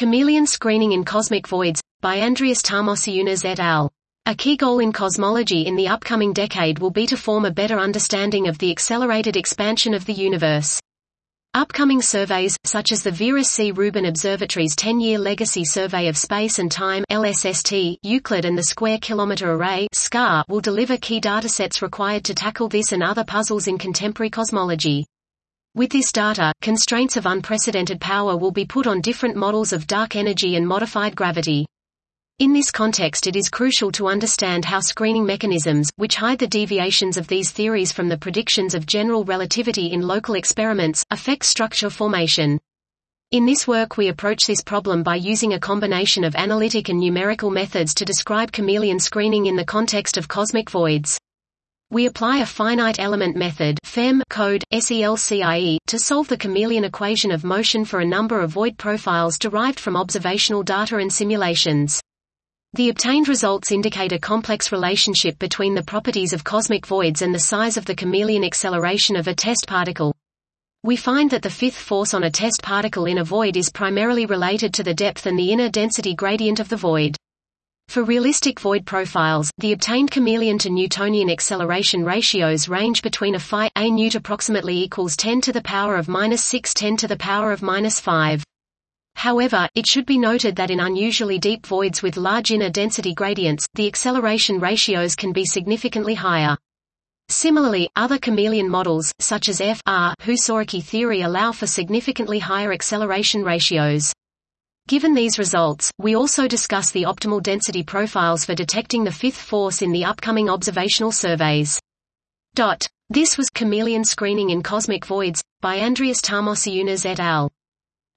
Chameleon Screening in Cosmic Voids, by Andreas Tarmosiunas et al. A key goal in cosmology in the upcoming decade will be to form a better understanding of the accelerated expansion of the universe. Upcoming surveys, such as the Vera C. Rubin Observatory's 10-year Legacy Survey of Space and Time (LSST), Euclid and the Square Kilometre Array (SCAR), will deliver key datasets required to tackle this and other puzzles in contemporary cosmology. With this data, constraints of unprecedented power will be put on different models of dark energy and modified gravity. In this context, it is crucial to understand how screening mechanisms, which hide the deviations of these theories from the predictions of general relativity in local experiments, affect structure formation. In this work, we approach this problem by using a combination of analytic and numerical methods to describe chameleon screening in the context of cosmic voids. We apply a finite element method (FEM) code, SELCIE, to solve the chameleon equation of motion for a number of void profiles derived from observational data and simulations. The obtained results indicate a complex relationship between the properties of cosmic voids and the size of the chameleon acceleration of a test particle. We find that the fifth force on a test particle in a void is primarily related to the depth and the inner density gradient of the void. For realistic void profiles, the obtained chameleon to Newtonian acceleration ratios range between a newt approximately equals 10 to the power of -6 10 to the power of -5. However, it should be noted that in unusually deep voids with large inner density gradients, the acceleration ratios can be significantly higher. Similarly, other chameleon models, such as Husariki theory, allow for significantly higher acceleration ratios. Given these results, we also discuss the optimal density profiles for detecting the fifth force in the upcoming observational surveys. This was Chameleon Screening in Cosmic Voids, by Andreas Tarmosiunas et al.